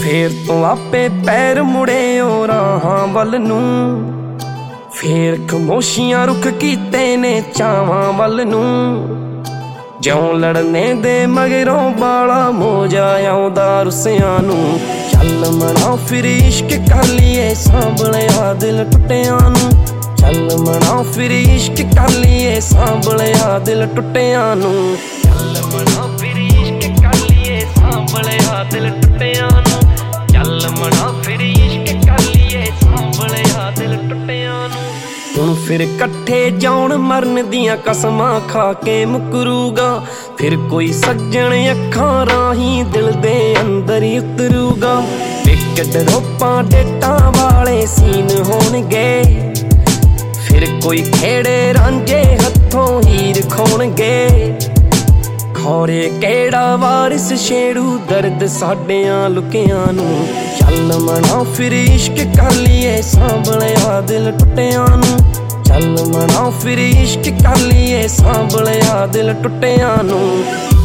ਫੇਰ ਤੋਂ ਆਪੇ ਪੈਰ ਮੁੜੇ ਓ ਰਾਹਾਂ ਵੱਲ ਨੂੰ, ਫੇਰ ਖਮੋਸ਼ੀਆਂ ਰੁੱਖ ਕੀਤੇ ਨੇ ਚਾਵਾਂ ਵੱਲ ਨੂੰ। ਜਿਉਂ ਲੜਨੇ ਦੇ ਮਗਰੋਂ ਬਾਲਾ ਮੋਜਾ ਆਉਂਦਾ ਰੁੱਸਿਆਂ ਨੂੰ। ਚੱਲ ਮਨਾ ਫਿਰ ਇਸ਼ਕ ਕਰ ਲਈਏ ਸਾਂਭਲਿਆ ਦਿਲ ਟੁੱਟਿਆਂ ਨੂੰ। ਚੱਲ ਮਨਾ ਫਿਰ ਇਸ਼ਕ ਕਰ ਲਈਏ ਸਾਂਭਲਿਆ ਦਿਲ ਟੁੱਟਿਆਂ ਨੂੰ। ਚੱਲ ਮਨਾ ਫਿਰ ਇਸ਼ਕ ਕਰ ਲਈਏ ਸਾਂਭਲਿਆ ਦਿਲ ਟੁੱਟਿਆਂ ਨੂੰ। ਚੱਲ ਮਨਾ ਫਿਰ ਇਸ਼ਕ ਕਰ ਲਈਏ ਸਾਂਭਲਿਆ ਦਿਲ ਟੁੱਟਿਆਂ ਨੂੰ। ਹੁਣ ਫਿਰ ਇਕੱਠੇ ਜਾਉਣ ਮਰਨ ਦੀਆਂ ਕਸਮਾਂ ਖਾ ਕੇ ਮੁਕਰੂਗਾ। ਫਿਰ ਕੋਈ ਸੱਜਣ ਅੱਖਾਂ ਰਾਹੀਂ ਦਿਲ ਦੇ ਅੰਦਰ ਹੀ ਉਤਰੂਗਾ। ਵਿਕਟ ਰੋਪਾਂ ਡੇਟਾਂ ਵਾਲੇ ਸੀਨ ਹੋਣਗੇ। ਫਿਰ ਕੋਈ ਖੇੜੇ ਰਾਂਝੇ ਹੱਥੋਂ ਹੀਰ ਖੋਣਗੇ। ਖੌਰੇ ਕਿਹੜਾ ਵਾਰਿਸ ਛੇੜੂ ਦਰਦ ਸਾਡਿਆਂ ਲੁਕਿਆਂ ਨੂੰ। ਚੱਲ ਮਨਾ ਫਿਰ ਇਸ਼ਕ ਕਰ ਲਈਏ ਸਾਂਭਲਿਆ ਦਿਲ ਟੁੱਟਿਆਂ ਨੂੰ। ਚੱਲ ਮਨਾ ਫਿਰ ਇਸ਼ਕ ਕਰ ਲਈਏ ਸਾਂਭਲਿਆ ਦਿਲ ਟੁੱਟਿਆਂ ਨੂੰ।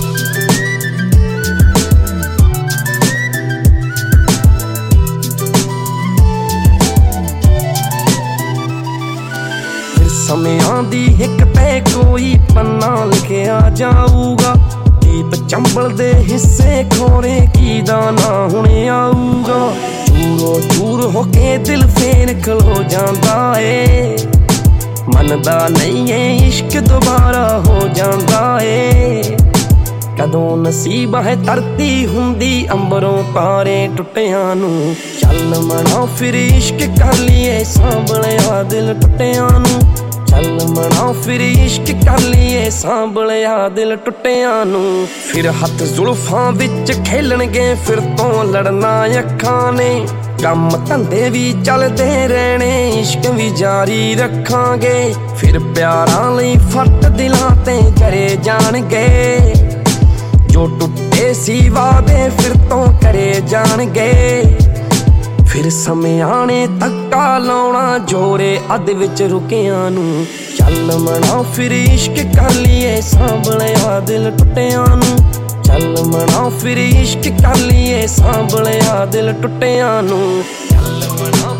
ਸਮਿਆਂ ਦੀ ਹਿੱਕ ਤੇ ਕੋਈ ਪੰਨਾ ਲਿਖਿਆ ਜਾਊਗਾ। ਦੀਪ ਚੰਬਲ ਦੇ ਹਿੱਸੇ ਖੋਰੇ ਕੀ ਦਾ ਨਾ ਹੁਣ ਆਊਗਾ। ਚੂਰੋ ਚੂਰ ਹੋ ਕੇ ਦਿਲ ਫੇਰ ਖਲੋ ਜਾਂਦਾ ਏ। ਮੰਨਦਾ ਨਹੀਂ ਏ ਇਸ਼ਕ ਦੁਬਾਰਾ ਹੋ ਜਾਂਦਾ ਏ। ਕਦੋਂ ਨਸੀਬ ਹੈ ਧਰਤੀ ਹੁੰਦੀ ਅੰਬਰੋਂ ਤਾਰੇ ਟੁੱਟਿਆਂ ਨੂੰ। ਚੱਲ ਮਨਾ ਫਿਰ ਇਸ਼ਕ ਕਰ ਲਈਏ ਸਾਂਭਲਿਆ ਦਿਲ ਟੁੱਟਿਆਂ ਨੂੰ। ਚੱਲ ਮਨਾ ਫਿਰ ਇਸ਼ਕ ਕਰ ਲਈਏ ਸਾਂਭਲਿਆ ਦਿਲ ਟੁੱਟਿਆਂ ਨੂੰ। ਫਿਰ ਹੱਥ ਜ਼ੁਲਫਾਂ ਵਿੱਚ ਖੇਲਣਗੇ ਫਿਰ ਤੋਂ ਲੜਨਾ ਅੱਖਾਂ ਨੇ। ਕੰਮ ਧੰਦੇ ਵੀ ਚੱਲਦੇ ਰਹਿਣੇ ਇਸ਼ਕ ਵੀ ਜਾਰੀ ਰੱਖਾਂਗੇ। ਫਿਰ ਪਿਆਰਾਂ ਲਈ ਫੱਟ ਦਿਲਾਂ ਤੇ ਜਰੇ ਜਾਣਗੇ। ਜੋ ਟੁੱਟੇ ਸੀ ਵਾਅਦੇ ਫਿਰ ਤੋਂ ਕਰੇ ਜਾਣਗੇ। ਫਿਰ ਸਮਿਆਂ ਨੇ ਧੱਕਾ ਲਾਉਣਾ ਜੋਰੇ ਅੱਧ ਵਿੱਚ ਰੁਕਿਆਂ ਨੂੰ। ਚੱਲ ਮਨਾ ਫਿਰ ਇਸ਼ਕ ਕਰ ਲਈਏ ਸਾਂਭਲਿਆ ਦਿਲ ਟੁੱਟਿਆਂ ਨੂੰ। ਚੱਲ ਮਨਾ ਫਿਰ ਇਸ਼ਕ ਕਰ ਲਈਏ ਸਾਂਭਲਿਆ ਦਿਲ ਟੁੱਟਿਆਂ ਨੂੰ। ਚੱਲ ਮਨਾ